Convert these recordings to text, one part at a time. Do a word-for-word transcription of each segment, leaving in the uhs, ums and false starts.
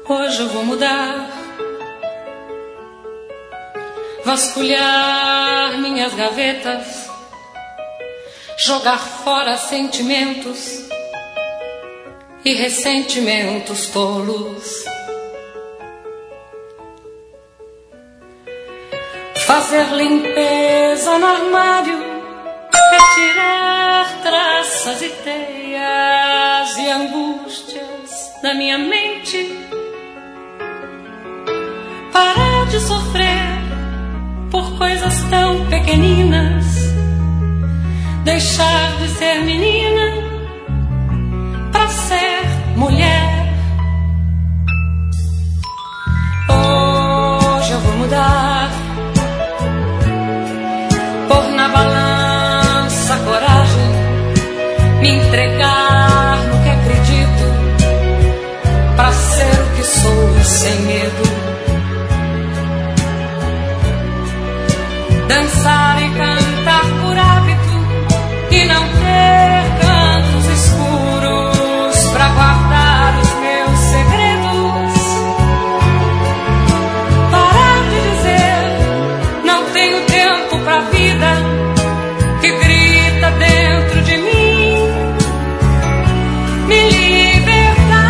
Hoje eu vou mudar, vasculhar minhas gavetas, jogar fora sentimentos e ressentimentos tolos, fazer limpeza no armário, retirar traças e teias e angústias da minha mente, parar de sofrer por coisas tão pequeninas, deixar de ser menina pra ser mulher. Hoje eu vou mudar, pôr na balança a coragem, me entregar no que acredito, pra ser o que sou sem medo. Dançar e cantar por hábito e não ter cantos escuros pra guardar os meus segredos. Parar de dizer não tenho tempo pra vida que grita dentro de mim. Me libertar.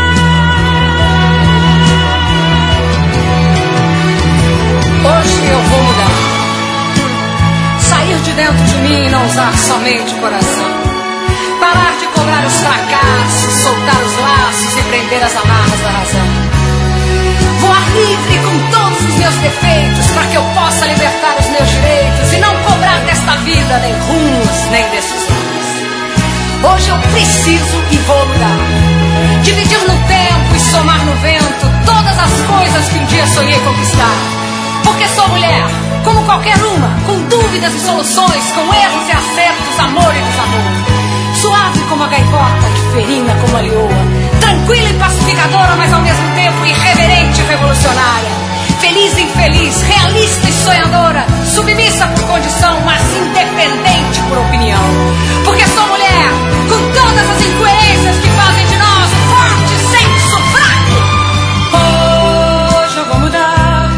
Hoje eu vou mudar, sair de dentro de mim e não usar somente o coração. Parar de cobrar os fracassos, soltar os laços e prender as amarras da razão. Voar livre com todos os meus defeitos, para que eu possa libertar os meus direitos e não cobrar desta vida nem rumos, nem decisões. Hoje eu preciso e vou mudar, dividir no tempo e somar no vento todas as coisas que um dia sonhei conquistar. Porque sou mulher, como qualquer uma, com dúvidas e soluções, com erros e acertos, amor e desamor. Suave como a gaivota, ferina como a leoa, tranquila e pacificadora, mas ao mesmo tempo irreverente e revolucionária. Feliz e infeliz, realista e sonhadora, submissa por condição, mas independente por opinião. Porque sou mulher, com todas as incoerências que fazem de nós um forte senso fraco. Hoje eu vou mudar,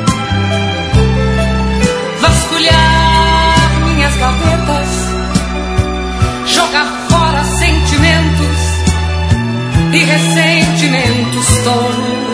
vasculhar minhas gavetas, jogar fora sentimentos e ressentimentos tolos,